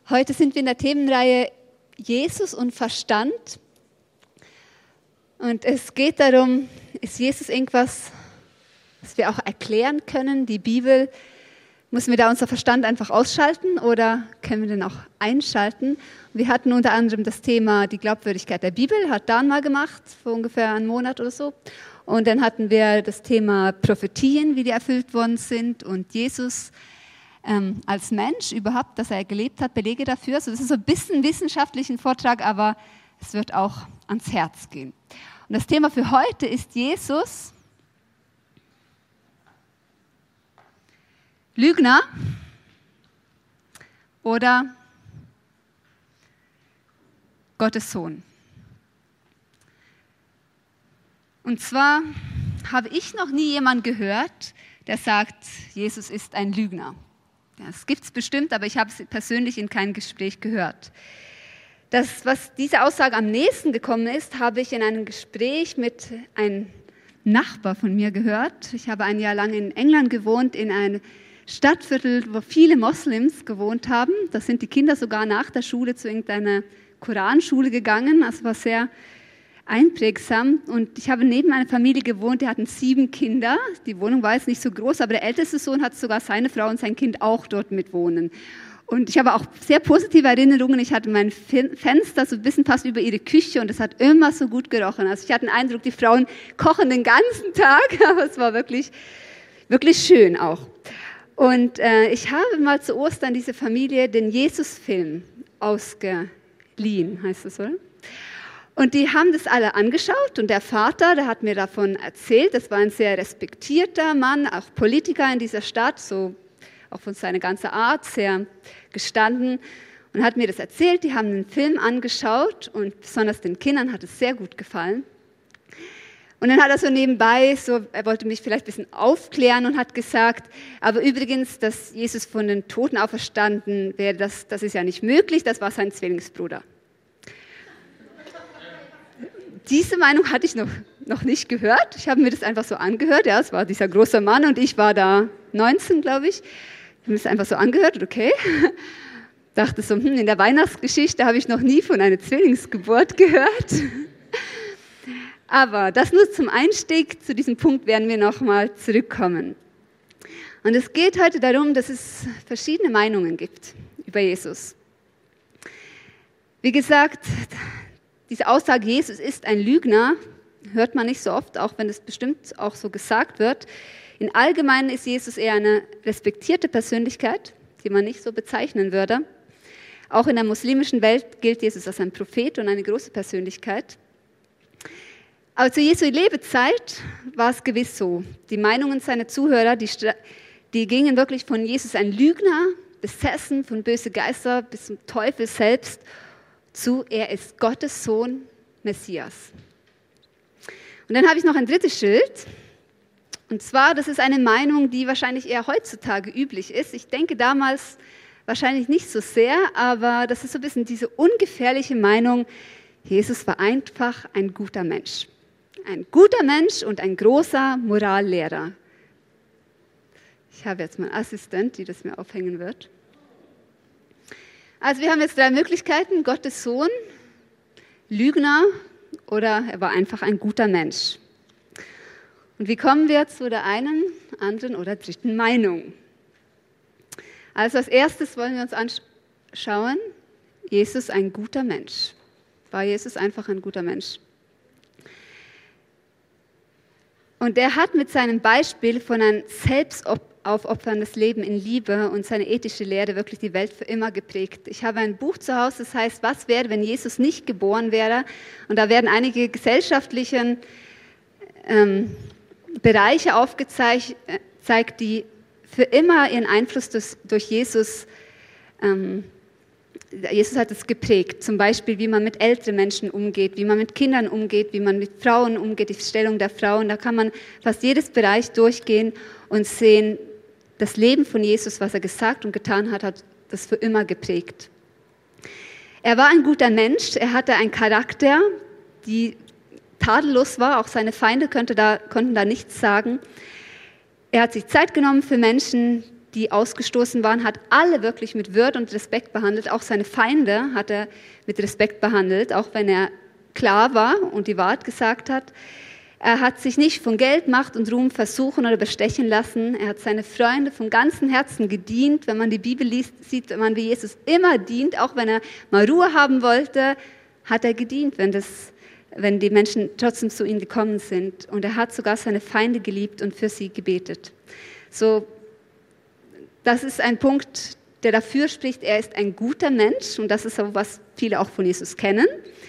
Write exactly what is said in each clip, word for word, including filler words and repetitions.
Heute sind wir in der Themenreihe Jesus und Verstand. Und es geht darum, ist Jesus irgendwas, was wir auch erklären können? Die Bibel, müssen wir da unser Verstand einfach ausschalten oder können wir den auch einschalten? Wir hatten unter anderem das Thema die Glaubwürdigkeit der Bibel, hat Dan mal gemacht, vor ungefähr einem Monat oder so. Und dann hatten wir das Thema Prophetien, wie die erfüllt worden sind und Jesus ähm, als Mensch überhaupt, dass er gelebt hat, Belege dafür. Also das ist so ein bisschen wissenschaftlichen Vortrag, aber es wird auch ans Herz gehen. Und das Thema für heute ist Jesus Lügner oder Gottes Sohn. Und zwar habe ich noch nie jemanden gehört, der sagt, Jesus ist ein Lügner. Das gibt es bestimmt, aber ich habe es persönlich in keinem Gespräch gehört. Das, was diese Aussage am nächsten gekommen ist, habe ich in einem Gespräch mit einem Nachbar von mir gehört. Ich habe ein Jahr lang in England gewohnt, in einem Stadtviertel, wo viele Moslems gewohnt haben. Da sind die Kinder sogar nach der Schule zu irgendeiner Koranschule gegangen. Das war sehr einprägsam. Und ich habe neben einer Familie gewohnt, die hatten sieben Kinder. Die Wohnung war jetzt nicht so groß, aber der älteste Sohn hat sogar seine Frau und sein Kind auch dort mitwohnen. Und ich habe auch sehr positive Erinnerungen. Ich hatte mein Fenster so ein bisschen fast über ihre Küche und es hat immer so gut gerochen. Also ich hatte den Eindruck, die Frauen kochen den ganzen Tag, aber es war wirklich, wirklich schön auch. Und äh, ich habe mal zu Ostern diese Familie den Jesus-Film ausgeliehen, heißt es, oder? Und die haben das alle angeschaut und der Vater, der hat mir davon erzählt, das war ein sehr respektierter Mann, auch Politiker in dieser Stadt, so auch von seiner ganzen Art sehr gestanden und hat mir das erzählt. Die haben den Film angeschaut und besonders den Kindern hat es sehr gut gefallen. Und dann hat er so nebenbei, so, er wollte mich vielleicht ein bisschen aufklären und hat gesagt, aber übrigens, dass Jesus von den Toten auferstanden wäre, das, das ist ja nicht möglich, das war sein Zwillingsbruder. Diese Meinung hatte ich noch, noch nicht gehört. Ich habe mir das einfach so angehört. Ja, es war dieser große Mann und ich war da neunzehn, glaube ich. Ich habe mir das einfach so angehört, okay. Dachte so, hm, in der Weihnachtsgeschichte habe ich noch nie von einer Zwillingsgeburt gehört. Aber das nur zum Einstieg. Zu diesem Punkt werden wir nochmal zurückkommen. Und es geht heute darum, dass es verschiedene Meinungen gibt über Jesus. Wie gesagt, diese Aussage, Jesus ist ein Lügner, hört man nicht so oft, auch wenn es bestimmt auch so gesagt wird. Im Allgemeinen ist Jesus eher eine respektierte Persönlichkeit, die man nicht so bezeichnen würde. Auch in der muslimischen Welt gilt Jesus als ein Prophet und eine große Persönlichkeit. Aber zu Jesu Lebezeit war es gewiss so. Die Meinungen seiner Zuhörer, die, die gingen wirklich von Jesus ein Lügner, besessen von bösen Geistern bis zum Teufel selbst, zu, er ist Gottes Sohn, Messias. Und dann habe ich noch ein drittes Schild. Und zwar, das ist eine Meinung, die wahrscheinlich eher heutzutage üblich ist. Ich denke damals wahrscheinlich nicht so sehr, aber das ist so ein bisschen diese ungefährliche Meinung, Jesus war einfach ein guter Mensch. Ein guter Mensch und ein großer Morallehrer. Ich habe jetzt meinen Assistent, die das mir aufhängen wird. Also wir haben jetzt drei Möglichkeiten, Gottes Sohn, Lügner oder er war einfach ein guter Mensch. Und wie kommen wir zu der einen, anderen oder dritten Meinung? Also als erstes wollen wir uns anschauen, Jesus ein guter Mensch. War Jesus einfach ein guter Mensch? Und er hat mit seinem Beispiel von einem selbstaufopferndes Leben in Liebe und seine ethische Lehre wirklich die Welt für immer geprägt. Ich habe ein Buch zu Hause, das heißt, was wäre, wenn Jesus nicht geboren wäre? Und da werden einige gesellschaftliche ähm, Bereiche aufgezeigt, die für immer ihren Einfluss durch, durch Jesus ähm, Jesus hat es geprägt, zum Beispiel, wie man mit älteren Menschen umgeht, wie man mit Kindern umgeht, wie man mit Frauen umgeht, die Stellung der Frauen. Da kann man fast jedes Bereich durchgehen und sehen, das Leben von Jesus, was er gesagt und getan hat, hat das für immer geprägt. Er war ein guter Mensch, er hatte einen Charakter, die tadellos war, auch seine Feinde konnte da, konnten da nichts sagen. Er hat sich Zeit genommen für Menschen, die ausgestoßen waren, hat alle wirklich mit Würde und Respekt behandelt. Auch seine Feinde hat er mit Respekt behandelt, auch wenn er klar war und die Wahrheit gesagt hat. Er hat sich nicht von Geld, Macht und Ruhm versuchen oder bestechen lassen. Er hat seine Freunde von ganzem Herzen gedient. Wenn man die Bibel liest, sieht man, wie Jesus immer dient. Auch wenn er mal Ruhe haben wollte, hat er gedient, wenn, das, wenn die Menschen trotzdem zu ihm gekommen sind. Und er hat sogar seine Feinde geliebt und für sie gebetet. So, das ist ein Punkt, der dafür spricht, er ist ein guter Mensch. Und das ist so, was viele auch von Jesus kennen.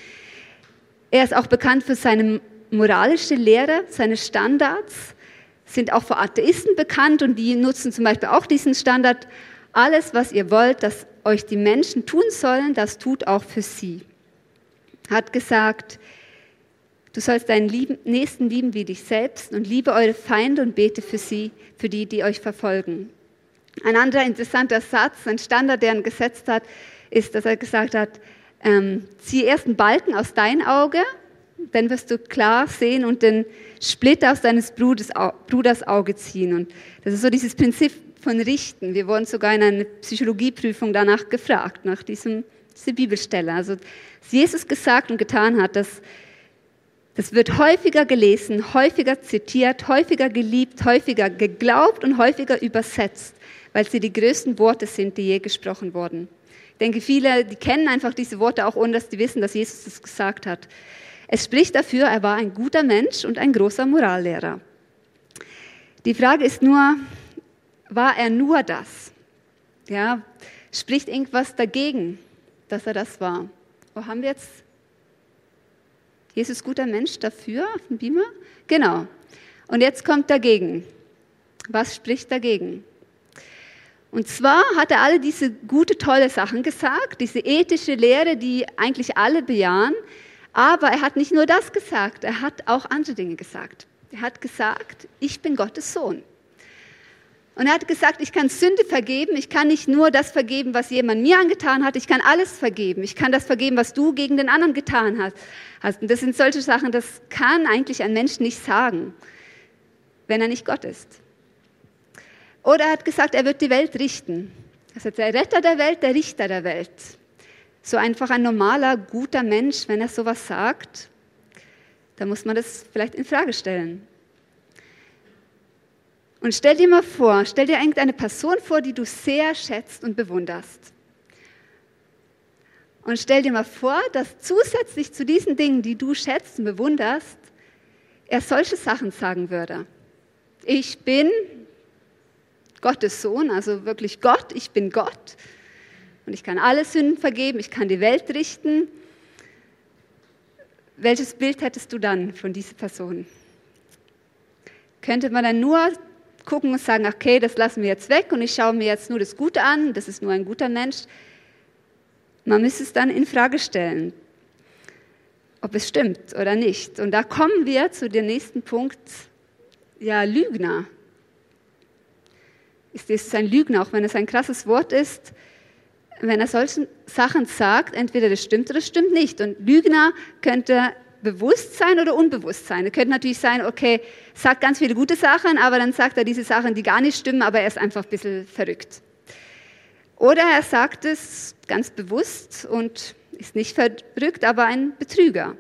Er ist auch bekannt für seine moralische Lehre, seine Standards sind auch für Atheisten bekannt und die nutzen zum Beispiel auch diesen Standard. Alles, was ihr wollt, dass euch die Menschen tun sollen, das tut auch für sie. Hat gesagt, du sollst deinen lieben, Nächsten lieben wie dich selbst und liebe eure Feinde und bete für sie, für die, die euch verfolgen. Ein anderer interessanter Satz, ein Standard, der er gesetzt hat, ist, dass er gesagt hat, ähm, zieh erst einen Balken aus deinem Auge, dann wirst du klar sehen und den Splitter aus deines Bruders, Bruders Auge ziehen. Und das ist so dieses Prinzip von Richten. Wir wurden sogar in einer Psychologieprüfung danach gefragt, nach diesem, dieser Bibelstelle. Also, was Jesus gesagt und getan hat, das, das wird häufiger gelesen, häufiger zitiert, häufiger geliebt, häufiger geglaubt und häufiger übersetzt, weil sie die größten Worte sind, die je gesprochen wurden. Ich denke, viele, die kennen einfach diese Worte auch, ohne dass sie wissen, dass Jesus das gesagt hat. Es spricht dafür, er war ein guter Mensch und ein großer Morallehrer. Die Frage ist nur, war er nur das? Ja, spricht irgendwas dagegen, dass er das war? Wo haben wir jetzt Jesus guter Mensch dafür auf dem Beamer? Genau. Und jetzt kommt dagegen. Was spricht dagegen? Und zwar hat er alle diese gute, tolle Sachen gesagt, diese ethische Lehre, die eigentlich alle bejahen. Aber er hat nicht nur das gesagt, er hat auch andere Dinge gesagt. Er hat gesagt, ich bin Gottes Sohn. Und er hat gesagt, ich kann Sünde vergeben, ich kann nicht nur das vergeben, was jemand mir angetan hat, ich kann alles vergeben. Ich kann das vergeben, was du gegen den anderen getan hast. Und das sind solche Sachen, das kann eigentlich ein Mensch nicht sagen, wenn er nicht Gott ist. Oder er hat gesagt, er wird die Welt richten. Also der Retter der Welt, der Richter der Welt. So einfach ein normaler, guter Mensch, wenn er sowas sagt, dann muss man das vielleicht in Frage stellen. Und stell dir mal vor, stell dir irgendeine Person vor, die du sehr schätzt und bewunderst. Und stell dir mal vor, dass zusätzlich zu diesen Dingen, die du schätzt und bewunderst, er solche Sachen sagen würde. Ich bin Gottes Sohn, also wirklich Gott, ich bin Gott. Und ich kann alle Sünden vergeben, ich kann die Welt richten. Welches Bild hättest du dann von dieser Person? Könnte man dann nur gucken und sagen, okay, das lassen wir jetzt weg und ich schaue mir jetzt nur das Gute an, das ist nur ein guter Mensch. Man müsste es dann in Frage stellen, ob es stimmt oder nicht. Und da kommen wir zu dem nächsten Punkt, ja, Lügner. Ist es ein Lügner, auch wenn es ein krasses Wort ist? Wenn er solche Sachen sagt, entweder das stimmt oder das stimmt nicht. Und Lügner könnte bewusst sein oder unbewusst sein. Er könnte natürlich sein, okay, sagt ganz viele gute Sachen, aber dann sagt er diese Sachen, die gar nicht stimmen, aber er ist einfach ein bisschen verrückt. Oder er sagt es ganz bewusst und ist nicht verrückt, aber ein Betrüger.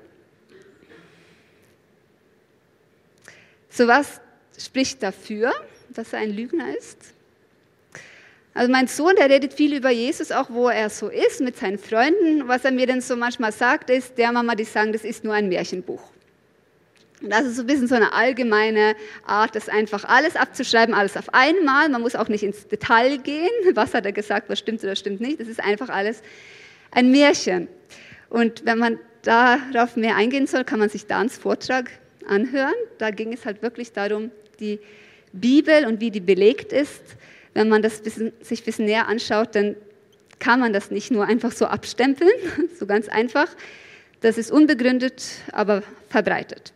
So was spricht dafür, dass er ein Lügner ist? Also mein Sohn, der redet viel über Jesus, auch wo er so ist, mit seinen Freunden. Was er mir dann so manchmal sagt, ist, der Mama, die sagen, das ist nur ein Märchenbuch. Und das ist so ein bisschen so eine allgemeine Art, das einfach alles abzuschreiben, alles auf einmal. Man muss auch nicht ins Detail gehen, was hat er gesagt, was stimmt oder stimmt nicht. Das ist einfach alles ein Märchen. Und wenn man darauf mehr eingehen soll, kann man sich Dans Vortrag anhören. Da ging es halt wirklich darum, die Bibel und wie die belegt ist. Wenn man das bisschen, sich ein bisschen näher anschaut, dann kann man das nicht nur einfach so abstempeln, so ganz einfach. Das ist unbegründet, aber verbreitet.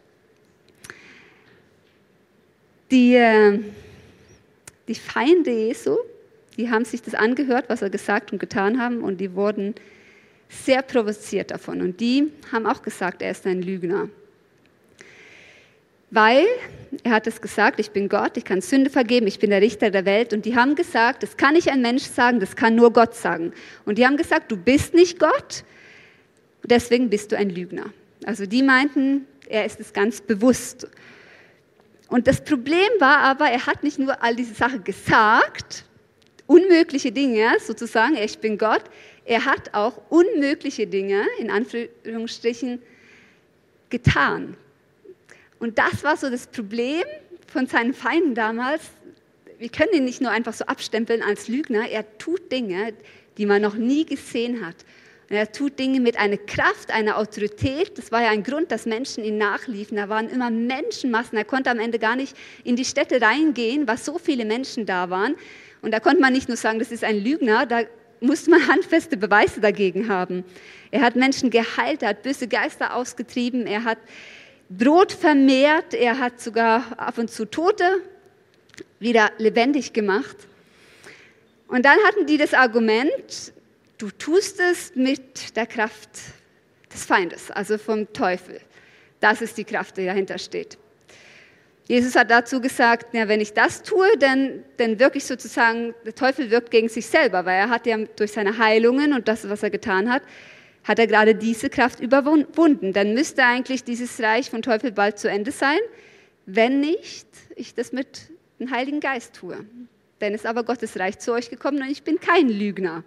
Die, die Feinde Jesu, die haben sich das angehört, was er gesagt und getan haben, und die wurden sehr provoziert davon. Und die haben auch gesagt, er ist ein Lügner. Weil er hat es gesagt, ich bin Gott, ich kann Sünde vergeben, ich bin der Richter der Welt. Und die haben gesagt, das kann nicht ein Mensch sagen, das kann nur Gott sagen. Und die haben gesagt, du bist nicht Gott, deswegen bist du ein Lügner. Also die meinten, er ist es ganz bewusst. Und das Problem war aber, er hat nicht nur all diese Sachen gesagt, unmögliche Dinge sozusagen, ich bin Gott, er hat auch unmögliche Dinge, in Anführungsstrichen, getan. Und das war so das Problem von seinen Feinden damals. Wir können ihn nicht nur einfach so abstempeln als Lügner. Er tut Dinge, die man noch nie gesehen hat. Und er tut Dinge mit einer Kraft, einer Autorität. Das war ja ein Grund, dass Menschen ihm nachliefen. Da waren immer Menschenmassen. Er konnte am Ende gar nicht in die Städte reingehen, weil so viele Menschen da waren. Und da konnte man nicht nur sagen, das ist ein Lügner. Da musste man handfeste Beweise dagegen haben. Er hat Menschen geheilt, er hat böse Geister ausgetrieben, er hat Brot vermehrt, er hat sogar ab und zu Tote wieder lebendig gemacht. Und dann hatten die das Argument, du tust es mit der Kraft des Feindes, also vom Teufel. Das ist die Kraft, die dahinter steht. Jesus hat dazu gesagt, ja, wenn ich das tue, dann, dann wirke ich sozusagen, der Teufel wirkt gegen sich selber, weil er hat ja durch seine Heilungen und das, was er getan hat, hat er gerade diese Kraft überwunden. Dann müsste eigentlich dieses Reich von Teufel bald zu Ende sein, wenn nicht ich das mit dem Heiligen Geist tue. Dann ist aber Gottes Reich zu euch gekommen und ich bin kein Lügner.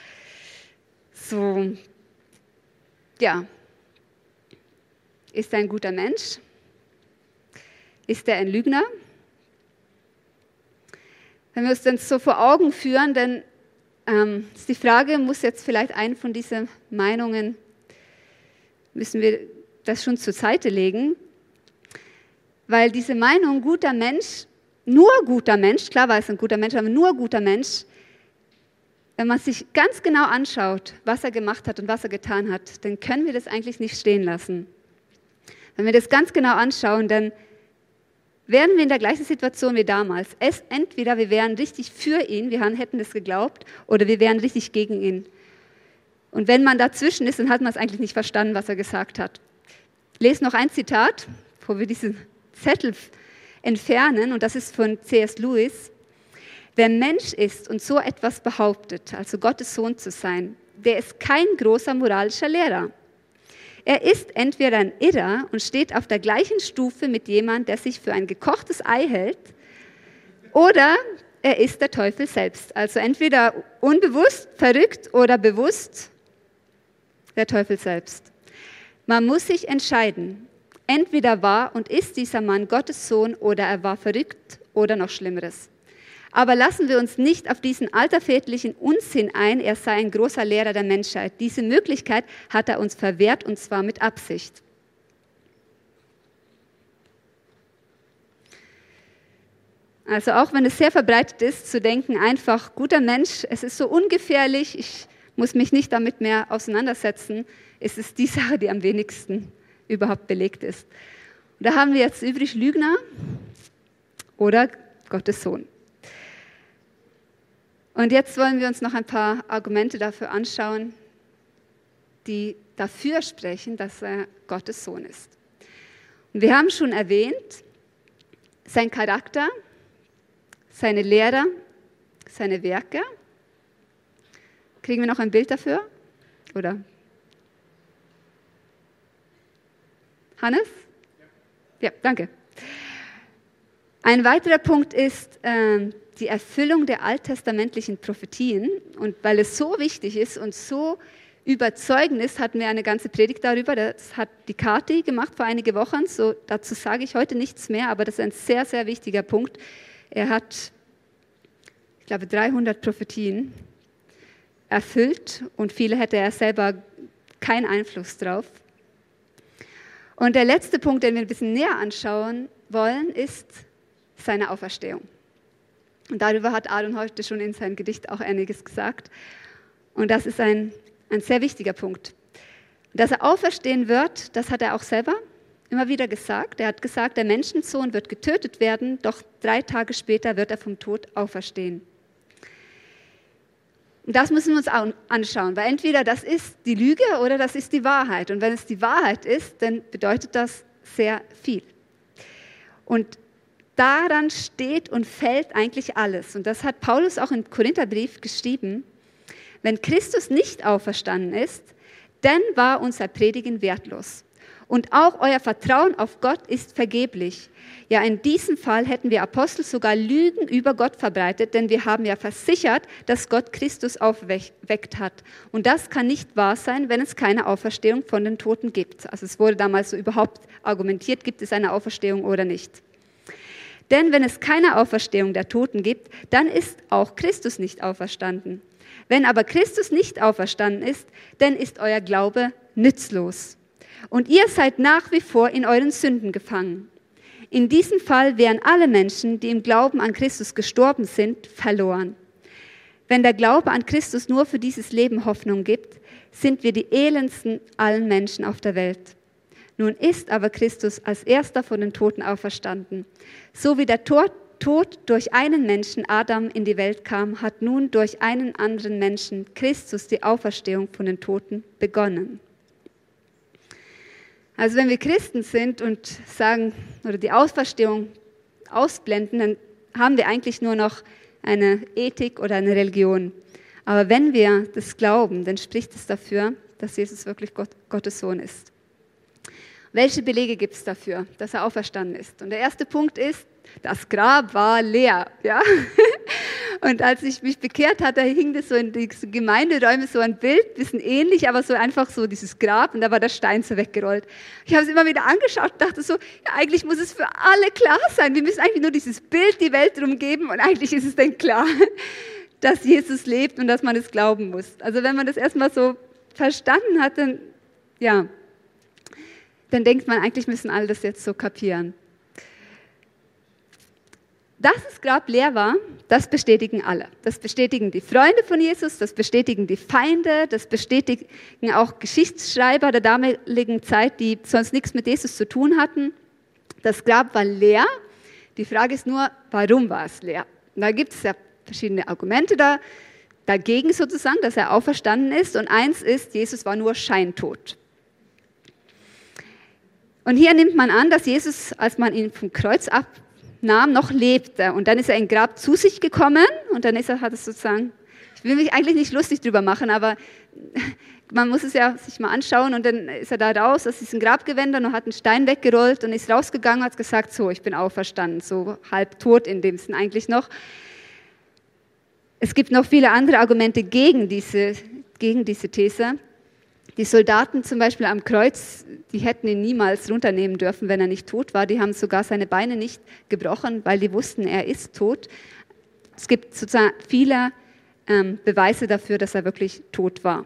So, ja, ist er ein guter Mensch? Ist er ein Lügner? Wenn wir uns das so vor Augen führen, dann ähm, ist die Frage, muss jetzt vielleicht eine von diesen Meinungen, müssen wir das schon zur Seite legen? Weil diese Meinung, guter Mensch, nur guter Mensch, klar war es ein guter Mensch, aber nur guter Mensch, wenn man sich ganz genau anschaut, was er gemacht hat und was er getan hat, dann können wir das eigentlich nicht stehen lassen. Wenn wir das ganz genau anschauen, dann wären wir in der gleichen Situation wie damals. Es, entweder wir wären richtig für ihn, wir hätten das geglaubt, oder wir wären richtig gegen ihn. Und wenn man dazwischen ist, dann hat man es eigentlich nicht verstanden, was er gesagt hat. Ich lese noch ein Zitat, bevor wir diesen Zettel entfernen, und das ist von C S Lewis. Wer Mensch ist und so etwas behauptet, also Gottes Sohn zu sein, der ist kein großer moralischer Lehrer. Er ist entweder ein Irrer und steht auf der gleichen Stufe mit jemandem, der sich für ein gekochtes Ei hält, oder er ist der Teufel selbst. Also entweder unbewusst, verrückt oder bewusst der Teufel selbst. Man muss sich entscheiden. Entweder war und ist dieser Mann Gottes Sohn oder er war verrückt oder noch Schlimmeres. Aber lassen wir uns nicht auf diesen alterväterlichen Unsinn ein, er sei ein großer Lehrer der Menschheit. Diese Möglichkeit hat er uns verwehrt, und zwar mit Absicht. Also auch wenn es sehr verbreitet ist, zu denken, einfach, guter Mensch, es ist so ungefährlich, ich muss mich nicht damit mehr auseinandersetzen, ist es die Sache, die am wenigsten überhaupt belegt ist. Und da haben wir jetzt übrig Lügner oder Gottes Sohn. Und jetzt wollen wir uns noch ein paar Argumente dafür anschauen, die dafür sprechen, dass er Gottes Sohn ist. Und wir haben schon erwähnt, sein Charakter, seine Lehre, seine Werke. Kriegen wir noch ein Bild dafür? Oder? Hannes? Ja, danke. Ein weiterer Punkt ist äh, die Erfüllung der alttestamentlichen Prophetien. Und weil es so wichtig ist und so überzeugend ist, hatten wir eine ganze Predigt darüber. Das hat die Kathi gemacht vor einigen Wochen. So, dazu sage ich heute nichts mehr, aber das ist ein sehr, sehr wichtiger Punkt. Er hat, ich glaube, dreihundert Prophetien erfüllt und viele hätte er selber keinen Einfluss drauf. Und der letzte Punkt, den wir ein bisschen näher anschauen wollen, ist seine Auferstehung. Und darüber hat Aaron heute schon in seinem Gedicht auch einiges gesagt. Und das ist ein, ein sehr wichtiger Punkt. Dass er auferstehen wird, das hat er auch selber immer wieder gesagt. Er hat gesagt, der Menschensohn wird getötet werden, doch drei Tage später wird er vom Tod auferstehen. Und das müssen wir uns auch anschauen, weil entweder das ist die Lüge oder das ist die Wahrheit. Und wenn es die Wahrheit ist, dann bedeutet das sehr viel. Und daran steht und fällt eigentlich alles. Und das hat Paulus auch im Korintherbrief geschrieben. Wenn Christus nicht auferstanden ist, dann war unser Predigen wertlos. Und auch euer Vertrauen auf Gott ist vergeblich. Ja, in diesem Fall hätten wir Apostel sogar Lügen über Gott verbreitet, denn wir haben ja versichert, dass Gott Christus aufgeweckt hat. Und das kann nicht wahr sein, wenn es keine Auferstehung von den Toten gibt. Also es wurde damals so überhaupt argumentiert, gibt es eine Auferstehung oder nicht. Denn wenn es keine Auferstehung der Toten gibt, dann ist auch Christus nicht auferstanden. Wenn aber Christus nicht auferstanden ist, dann ist euer Glaube nützlos. Und ihr seid nach wie vor in euren Sünden gefangen. In diesem Fall wären alle Menschen, die im Glauben an Christus gestorben sind, verloren. Wenn der Glaube an Christus nur für dieses Leben Hoffnung gibt, sind wir die elendsten allen Menschen auf der Welt. Nun ist aber Christus als erster von den Toten auferstanden. So wie der Tod durch einen Menschen, Adam, in die Welt kam, hat nun durch einen anderen Menschen, Christus, die Auferstehung von den Toten begonnen. Also wenn wir Christen sind und sagen oder die Auferstehung ausblenden, dann haben wir eigentlich nur noch eine Ethik oder eine Religion. Aber wenn wir das glauben, dann spricht es dafür, dass Jesus wirklich Gott, Gottes Sohn ist. Welche Belege gibt es dafür, dass er auferstanden ist? Und der erste Punkt ist, das Grab war leer. Ja? Und als ich mich bekehrt hatte, hing das so in die Gemeinderäume so ein Bild, bisschen ähnlich, aber so einfach so dieses Grab und da war der Stein so weggerollt. Ich habe es immer wieder angeschaut und dachte so, ja, eigentlich muss es für alle klar sein. Wir müssen eigentlich nur dieses Bild die Welt drum geben und eigentlich ist es dann klar, dass Jesus lebt und dass man es glauben muss. Also wenn man das erstmal so verstanden hat, dann, ja, dann denkt man, eigentlich müssen alle das jetzt so kapieren. Dass das Grab leer war, das bestätigen alle. Das bestätigen die Freunde von Jesus, das bestätigen die Feinde, das bestätigen auch Geschichtsschreiber der damaligen Zeit, die sonst nichts mit Jesus zu tun hatten. Das Grab war leer. Die Frage ist nur, warum war es leer? Und da gibt es ja verschiedene Argumente da, dagegen sozusagen, dass er auferstanden ist. Und eins ist, Jesus war nur scheintot. Und hier nimmt man an, dass Jesus, als man ihn vom Kreuz abnahm, noch lebte. Und dann ist er in Grab zu sich gekommen und dann ist er, hat es sozusagen, ich will mich eigentlich nicht lustig drüber machen, aber man muss es ja sich mal anschauen und dann ist er da raus aus diesem Grabgewändern und hat einen Stein weggerollt und ist rausgegangen und hat gesagt, so, ich bin auferstanden, so halb tot in dem Sinn eigentlich noch. Es gibt noch viele andere Argumente gegen diese, gegen diese These. Die Soldaten zum Beispiel am Kreuz, die hätten ihn niemals runternehmen dürfen, wenn er nicht tot war. Die haben sogar seine Beine nicht gebrochen, weil die wussten, er ist tot. Es gibt sozusagen viele ähm, Beweise dafür, dass er wirklich tot war.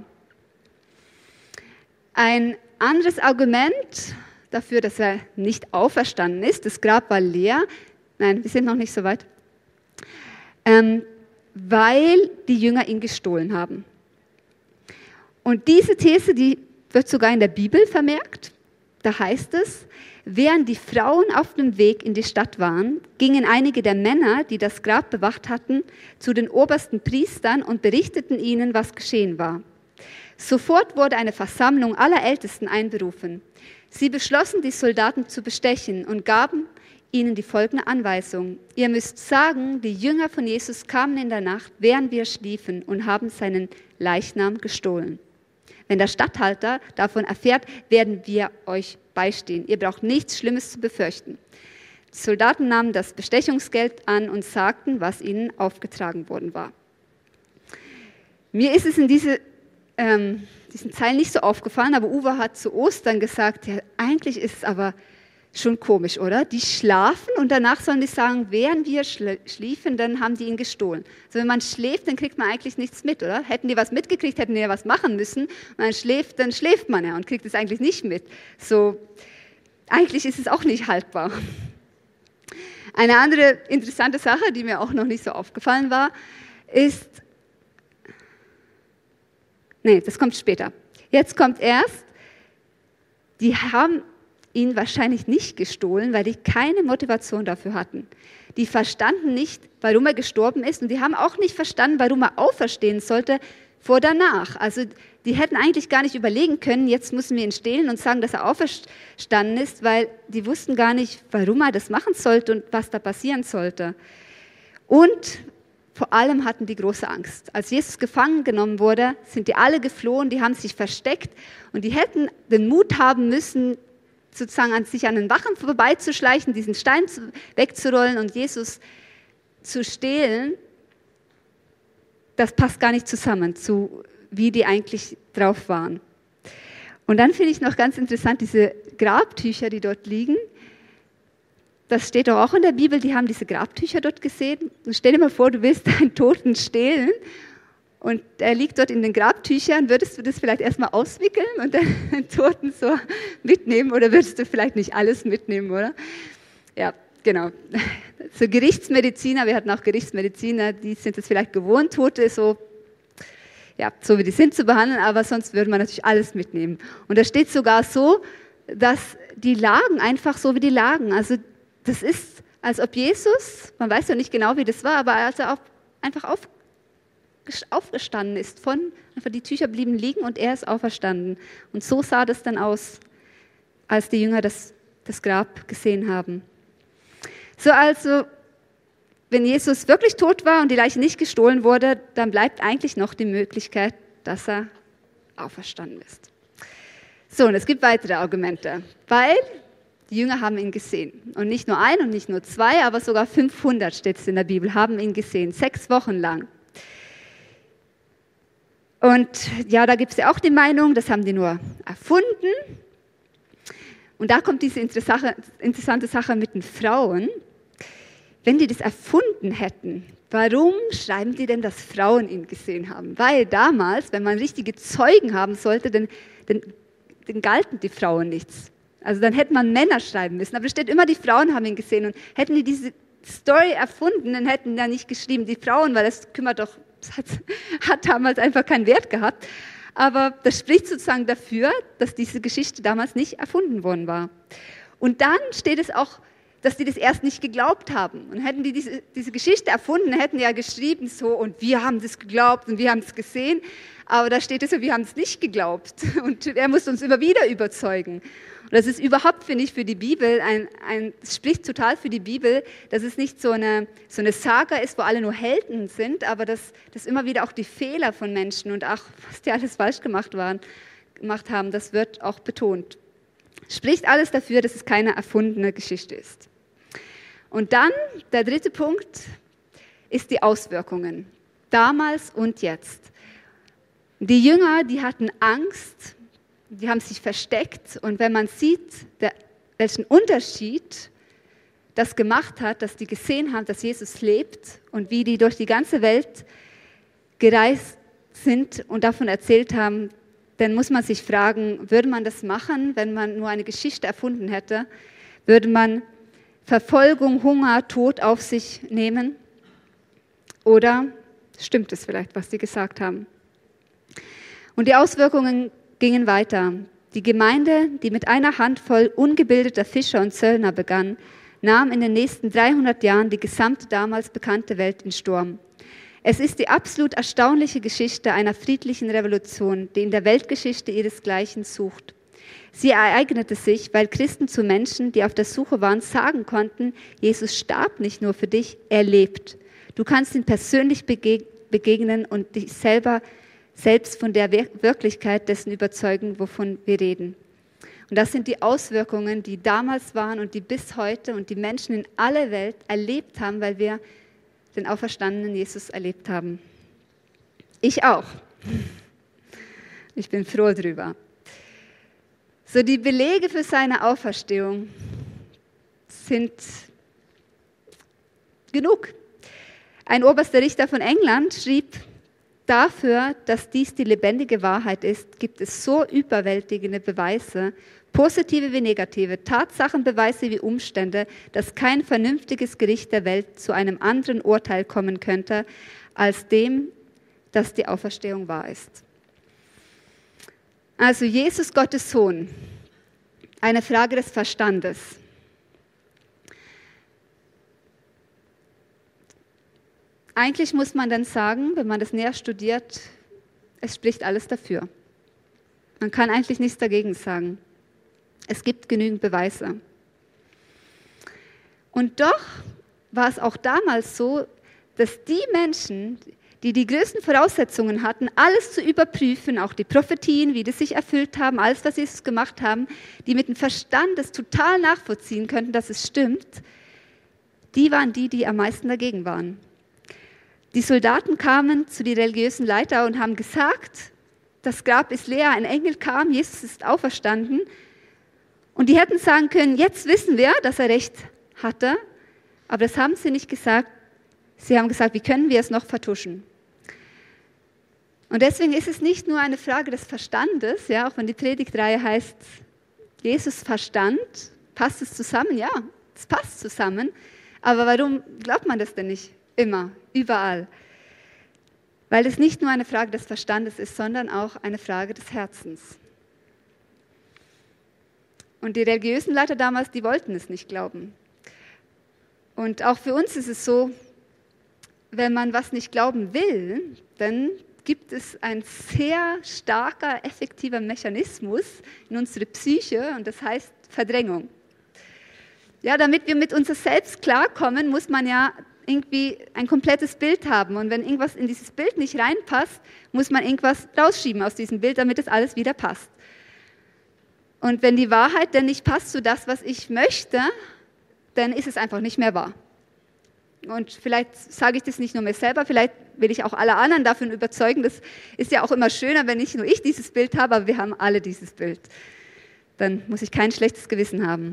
Ein anderes Argument dafür, dass er nicht auferstanden ist, das Grab war leer. Nein, wir sind noch nicht so weit. Ähm, weil die Jünger ihn gestohlen haben. Und diese These, die wird sogar in der Bibel vermerkt. Da heißt es, während die Frauen auf dem Weg in die Stadt waren, gingen einige der Männer, die das Grab bewacht hatten, zu den obersten Priestern und berichteten ihnen, was geschehen war. Sofort wurde eine Versammlung aller Ältesten einberufen. Sie beschlossen, die Soldaten zu bestechen und gaben ihnen die folgende Anweisung. Ihr müsst sagen, die Jünger von Jesus kamen in der Nacht, während wir schliefen, und haben seinen Leichnam gestohlen. Wenn der Statthalter davon erfährt, werden wir euch beistehen. Ihr braucht nichts Schlimmes zu befürchten. Die Soldaten nahmen das Bestechungsgeld an und sagten, was ihnen aufgetragen worden war. Mir ist es in diese, ähm, diesen Zeilen nicht so aufgefallen, aber Uwe hat zu Ostern gesagt, ja, eigentlich ist es aber schon komisch, oder? Die schlafen und danach sollen die sagen, während wir schliefen, dann haben die ihn gestohlen. Also wenn man schläft, dann kriegt man eigentlich nichts mit, oder? Hätten die was mitgekriegt, hätten die ja was machen müssen. Wenn man schläft, dann schläft man ja und kriegt es eigentlich nicht mit. So, eigentlich ist es auch nicht haltbar. Eine andere interessante Sache, die mir auch noch nicht so aufgefallen war, ist, nee, das kommt später. Jetzt kommt erst, die haben ihn wahrscheinlich nicht gestohlen, weil die keine Motivation dafür hatten. Die verstanden nicht, warum er gestorben ist und die haben auch nicht verstanden, warum er auferstehen sollte vor danach. Also die hätten eigentlich gar nicht überlegen können, jetzt müssen wir ihn stehlen und sagen, dass er auferstanden ist, weil die wussten gar nicht, warum er das machen sollte und was da passieren sollte. Und vor allem hatten die große Angst. Als Jesus gefangen genommen wurde, sind die alle geflohen, die haben sich versteckt und die hätten den Mut haben müssen, sozusagen an sich an den Wachen vorbeizuschleichen, diesen Stein wegzurollen und Jesus zu stehlen. Das passt gar nicht zusammen, zu wie die eigentlich drauf waren. Und dann finde ich noch ganz interessant, diese Grabtücher, die dort liegen. Das steht doch auch in der Bibel, die haben diese Grabtücher dort gesehen. Und stell dir mal vor, du willst einen Toten stehlen und er liegt dort in den Grabtüchern. Würdest du das vielleicht erstmal auswickeln und den Toten so mitnehmen oder würdest du vielleicht nicht alles mitnehmen, oder? Ja, genau. So Gerichtsmediziner, wir hatten auch Gerichtsmediziner, die sind es vielleicht gewohnt, Tote so, ja, so wie die sind zu behandeln, aber sonst würde man natürlich alles mitnehmen. Und da steht sogar so, dass die lagen einfach so, wie die lagen. Also das ist, als ob Jesus, man weiß ja nicht genau, wie das war, aber als er auch einfach auf, aufgestanden ist, von, einfach die Tücher blieben liegen und er ist auferstanden. Und so sah das dann aus, als die Jünger das, das Grab gesehen haben. So also, wenn Jesus wirklich tot war und die Leiche nicht gestohlen wurde, dann bleibt eigentlich noch die Möglichkeit, dass er auferstanden ist. So, und es gibt weitere Argumente, weil die Jünger haben ihn gesehen. Und nicht nur ein und nicht nur zwei, aber sogar fünfhundert steht es in der Bibel, haben ihn gesehen, sechs Wochen lang. Und ja, da gibt es ja auch die Meinung, das haben die nur erfunden. Und da kommt diese interessante Sache mit den Frauen. Wenn die das erfunden hätten, warum schreiben die denn, dass Frauen ihn gesehen haben? Weil damals, wenn man richtige Zeugen haben sollte, dann, dann, dann galten die Frauen nichts. Also dann hätte man Männer schreiben müssen. Aber es steht immer, die Frauen haben ihn gesehen. Und hätten die diese Story erfunden, dann hätten die ja nicht geschrieben, die Frauen, weil das kümmert doch, das hat, hat damals einfach keinen Wert gehabt. Aber das spricht sozusagen dafür, dass diese Geschichte damals nicht erfunden worden war. Und dann steht es auch, dass die das erst nicht geglaubt haben. Und hätten die diese, diese Geschichte erfunden, hätten die ja geschrieben so, und wir haben das geglaubt und wir haben es gesehen. Aber da steht es so, wir haben es nicht geglaubt. Und er muss uns immer wieder überzeugen. Und das ist überhaupt, finde ich, für die Bibel, ein, ein, es spricht total für die Bibel, dass es nicht so eine, so eine Saga ist, wo alle nur Helden sind, aber dass, dass immer wieder auch die Fehler von Menschen und auch, was die alles falsch gemacht, waren, gemacht haben, das wird auch betont. Spricht alles dafür, dass es keine erfundene Geschichte ist. Und dann, der dritte Punkt, ist die Auswirkungen, damals und jetzt. Die Jünger, die hatten Angst, die haben sich versteckt und wenn man sieht, der, welchen Unterschied das gemacht hat, dass die gesehen haben, dass Jesus lebt und wie die durch die ganze Welt gereist sind und davon erzählt haben, dann muss man sich fragen, würde man das machen, wenn man nur eine Geschichte erfunden hätte? Würde man Verfolgung, Hunger, Tod auf sich nehmen? Oder stimmt es vielleicht, was die gesagt haben? Und die Auswirkungen gingen weiter. Die Gemeinde, die mit einer Handvoll ungebildeter Fischer und Zöllner begann, nahm in den nächsten dreihundert Jahren die gesamte damals bekannte Welt in Sturm. Es ist die absolut erstaunliche Geschichte einer friedlichen Revolution, die in der Weltgeschichte ihresgleichen sucht. Sie ereignete sich, weil Christen zu Menschen, die auf der Suche waren, sagen konnten, Jesus starb nicht nur für dich, er lebt. Du kannst ihm persönlich begegnen und dich selber selbst von der Wirklichkeit dessen überzeugen, wovon wir reden. Und das sind die Auswirkungen, die damals waren und die bis heute und die Menschen in aller Welt erlebt haben, weil wir den auferstandenen Jesus erlebt haben. Ich auch. Ich bin froh drüber. So, die Belege für seine Auferstehung sind genug. Ein oberster Richter von England schrieb, dafür, dass dies die lebendige Wahrheit ist, gibt es so überwältigende Beweise, positive wie negative, Tatsachenbeweise wie Umstände, dass kein vernünftiges Gericht der Welt zu einem anderen Urteil kommen könnte, als dem, dass die Auferstehung wahr ist. Also Jesus, Gottes Sohn, eine Frage des Verstandes. Eigentlich muss man dann sagen, wenn man das näher studiert, Es spricht alles dafür. Man kann eigentlich nichts dagegen sagen. Es gibt genügend Beweise. Und doch war es auch damals so, dass die Menschen, die die größten Voraussetzungen hatten, alles zu überprüfen, auch die Prophetien, wie die sich erfüllt haben, alles, was Jesus gemacht haben, die mit dem Verstand das total nachvollziehen könnten, dass es stimmt, die waren die, die am meisten dagegen waren. Die Soldaten kamen zu den religiösen Leitern und haben gesagt, das Grab ist leer, ein Engel kam, Jesus ist auferstanden. Und die hätten sagen können, jetzt wissen wir, dass er recht hatte, aber das haben sie nicht gesagt. Sie haben gesagt, wie können wir es noch vertuschen? Und deswegen ist es nicht nur eine Frage des Verstandes, ja, auch wenn die Predigtreihe heißt, Jesus Verstand, passt es zusammen? Ja, es passt zusammen. Aber warum glaubt man das denn nicht immer, überall? Weil es nicht nur eine Frage des Verstandes ist, sondern auch eine Frage des Herzens. Und die religiösen Leiter damals, die wollten es nicht glauben. Und auch für uns ist es so, wenn man was nicht glauben will, dann gibt es ein sehr starker, effektiver Mechanismus in unserer Psyche und das heißt Verdrängung. Ja, damit wir mit uns selbst klarkommen, muss man ja irgendwie ein komplettes Bild haben. Und wenn irgendwas in dieses Bild nicht reinpasst, muss man irgendwas rausschieben aus diesem Bild, damit es alles wieder passt. Und wenn die Wahrheit dann nicht passt zu das, was ich möchte, dann ist es einfach nicht mehr wahr. Und vielleicht sage ich das nicht nur mir selber, vielleicht will ich auch alle anderen davon überzeugen. Das ist ja auch immer schöner, wenn nicht nur ich dieses Bild habe, aber wir haben alle dieses Bild. Dann muss ich kein schlechtes Gewissen haben.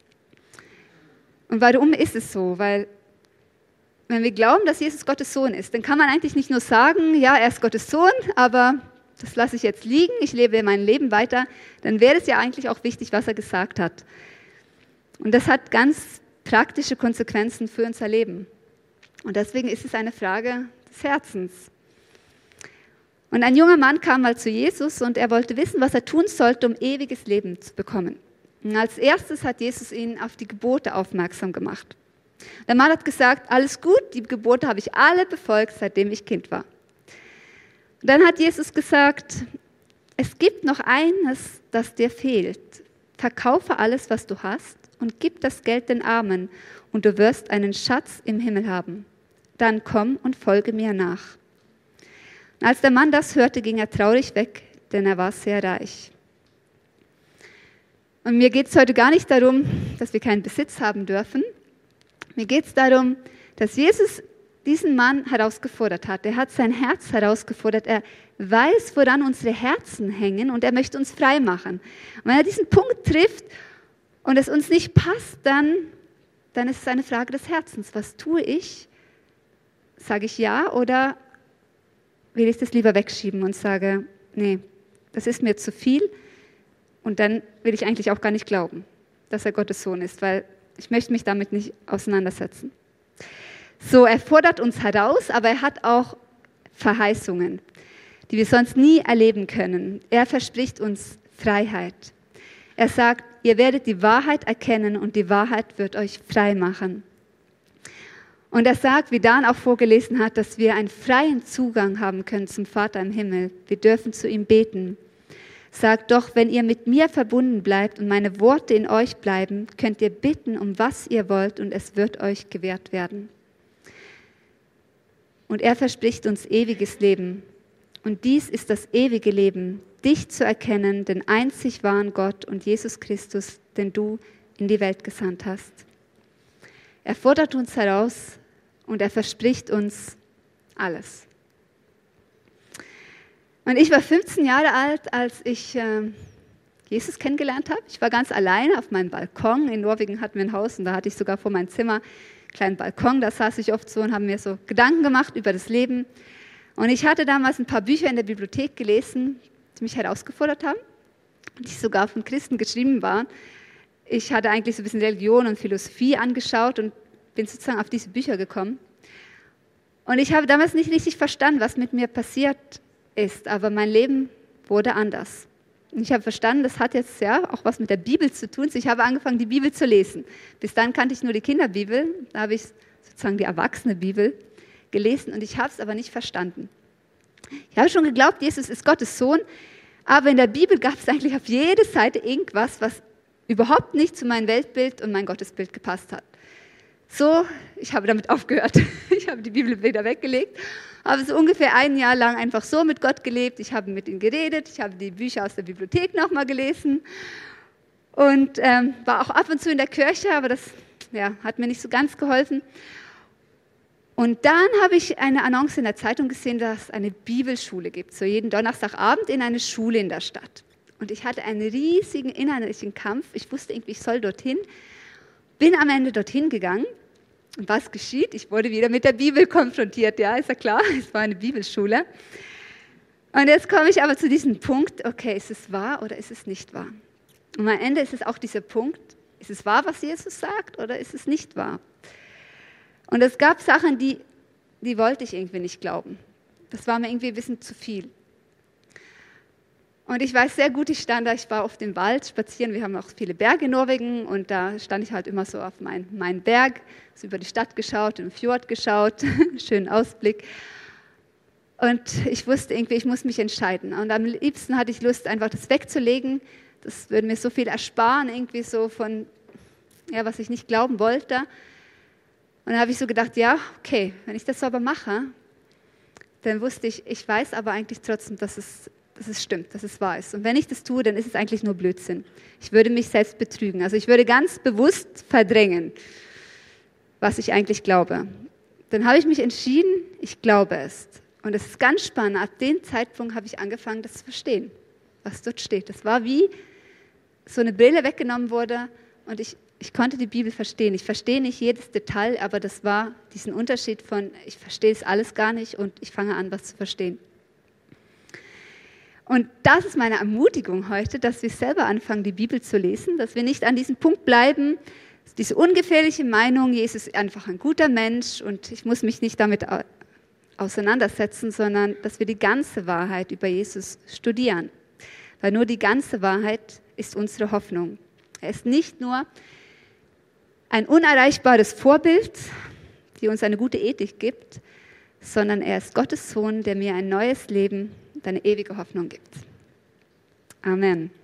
Und warum ist es so? Weil wenn wir glauben, dass Jesus Gottes Sohn ist, dann kann man eigentlich nicht nur sagen, ja, er ist Gottes Sohn, aber das lasse ich jetzt liegen, ich lebe mein Leben weiter. Dann wäre es ja eigentlich auch wichtig, was er gesagt hat. Und das hat ganz praktische Konsequenzen für unser Leben. Und deswegen ist es eine Frage des Herzens. Und ein junger Mann kam mal zu Jesus und er wollte wissen, was er tun sollte, um ewiges Leben zu bekommen. Und als erstes hat Jesus ihn auf die Gebote aufmerksam gemacht. Der Mann hat gesagt, alles gut, die Gebote habe ich alle befolgt, seitdem ich Kind war. Und dann hat Jesus gesagt, es gibt noch eines, das dir fehlt. Verkaufe alles, was du hast und gib das Geld den Armen und du wirst einen Schatz im Himmel haben. Dann komm und folge mir nach. Und als der Mann das hörte, ging er traurig weg, denn er war sehr reich. Und mir geht es heute gar nicht darum, dass wir keinen Besitz haben dürfen. Mir geht es darum, dass Jesus diesen Mann herausgefordert hat. Er hat sein Herz herausgefordert. Er weiß, woran unsere Herzen hängen und er möchte uns frei machen. Und wenn er diesen Punkt trifft und es uns nicht passt, dann, dann ist es eine Frage des Herzens. Was tue ich? Sage ich ja oder will ich das lieber wegschieben und sage, nee, das ist mir zu viel und dann will ich eigentlich auch gar nicht glauben, dass er Gottes Sohn ist, weil ich möchte mich damit nicht auseinandersetzen. So, er fordert uns heraus, aber er hat auch Verheißungen, die wir sonst nie erleben können. Er verspricht uns Freiheit. Er sagt, ihr werdet die Wahrheit erkennen und die Wahrheit wird euch frei machen. Und er sagt, wie Dan auch vorgelesen hat, dass wir einen freien Zugang haben können zum Vater im Himmel. Wir dürfen zu ihm beten. Sagt doch, wenn ihr mit mir verbunden bleibt und meine Worte in euch bleiben, könnt ihr bitten, um was ihr wollt und es wird euch gewährt werden. Und er verspricht uns ewiges Leben. Und dies ist das ewige Leben, dich zu erkennen, den einzig wahren Gott und Jesus Christus, den du in die Welt gesandt hast. Er fordert uns heraus und er verspricht uns alles. Und ich war fünfzehn Jahre alt, als ich äh, Jesus kennengelernt habe. Ich war ganz alleine auf meinem Balkon. In Norwegen hatten wir ein Haus und da hatte ich sogar vor meinem Zimmer einen kleinen Balkon. Da saß ich oft so und habe mir so Gedanken gemacht über das Leben. Und ich hatte damals ein paar Bücher in der Bibliothek gelesen, die mich herausgefordert haben, die sogar von Christen geschrieben waren. Ich hatte eigentlich so ein bisschen Religion und Philosophie angeschaut und bin sozusagen auf diese Bücher gekommen. Und ich habe damals nicht richtig verstanden, was mit mir passiert ist, aber mein Leben wurde anders. Und ich habe verstanden, das hat jetzt ja auch was mit der Bibel zu tun. Ich habe angefangen, die Bibel zu lesen. Bis dann kannte ich nur die Kinderbibel, da habe ich sozusagen die erwachsene Bibel gelesen und ich habe es aber nicht verstanden. Ich habe schon geglaubt, Jesus ist Gottes Sohn, aber in der Bibel gab es eigentlich auf jeder Seite irgendwas, was überhaupt nicht zu meinem Weltbild und meinem Gottesbild gepasst hat. So, ich habe damit aufgehört. Ich habe die Bibel wieder weggelegt, habe so ungefähr ein Jahr lang einfach so mit Gott gelebt. Ich habe mit ihm geredet, ich habe die Bücher aus der Bibliothek nochmal gelesen und ähm, war auch ab und zu in der Kirche, aber das ja, hat mir nicht so ganz geholfen. Und dann habe ich eine Annonce in der Zeitung gesehen, dass es eine Bibelschule gibt, so jeden Donnerstagabend in eine Schule in der Stadt. Und ich hatte einen riesigen innerlichen Kampf. Ich wusste irgendwie, ich soll dorthin. Bin am Ende dorthin gegangen. Und was geschieht? Ich wurde wieder mit der Bibel konfrontiert. Ja, ist ja klar, es war eine Bibelschule. Und jetzt komme ich aber zu diesem Punkt, okay, ist es wahr oder ist es nicht wahr? Und am Ende ist es auch dieser Punkt, ist es wahr, was Jesus sagt oder ist es nicht wahr? Und es gab Sachen, die, die wollte ich irgendwie nicht glauben. Das war mir irgendwie ein bisschen zu viel. Und ich weiß sehr gut, ich stand da, ich war auf dem Wald spazieren, wir haben auch viele Berge in Norwegen und da stand ich halt immer so auf meinen mein Berg, so über die Stadt geschaut, im Fjord geschaut, schönen Ausblick. Und ich wusste irgendwie, ich muss mich entscheiden. Und am liebsten hatte ich Lust, einfach das wegzulegen. Das würde mir so viel ersparen, irgendwie so von, ja, was ich nicht glauben wollte. Und dann habe ich so gedacht, ja, okay, wenn ich das so aber mache, dann wusste ich, ich weiß aber eigentlich trotzdem, dass es, dass es stimmt, dass es wahr ist. Und wenn ich das tue, dann ist es eigentlich nur Blödsinn. Ich würde mich selbst betrügen. Also ich würde ganz bewusst verdrängen, was ich eigentlich glaube. Dann habe ich mich entschieden, ich glaube es. Und es ist ganz spannend, ab dem Zeitpunkt habe ich angefangen, das zu verstehen, was dort steht. Das war wie so eine Brille weggenommen wurde und ich Ich konnte die Bibel verstehen. Ich verstehe nicht jedes Detail, aber das war diesen Unterschied von, ich verstehe es alles gar nicht und ich fange an, was zu verstehen. Und das ist meine Ermutigung heute, dass wir selber anfangen, die Bibel zu lesen, dass wir nicht an diesem Punkt bleiben, diese ungefährliche Meinung, Jesus ist einfach ein guter Mensch und ich muss mich nicht damit auseinandersetzen, sondern dass wir die ganze Wahrheit über Jesus studieren. Weil nur die ganze Wahrheit ist unsere Hoffnung. Er ist nicht nur ein unerreichbares Vorbild, die uns eine gute Ethik gibt, sondern er ist Gottes Sohn, der mir ein neues Leben und eine ewige Hoffnung gibt. Amen.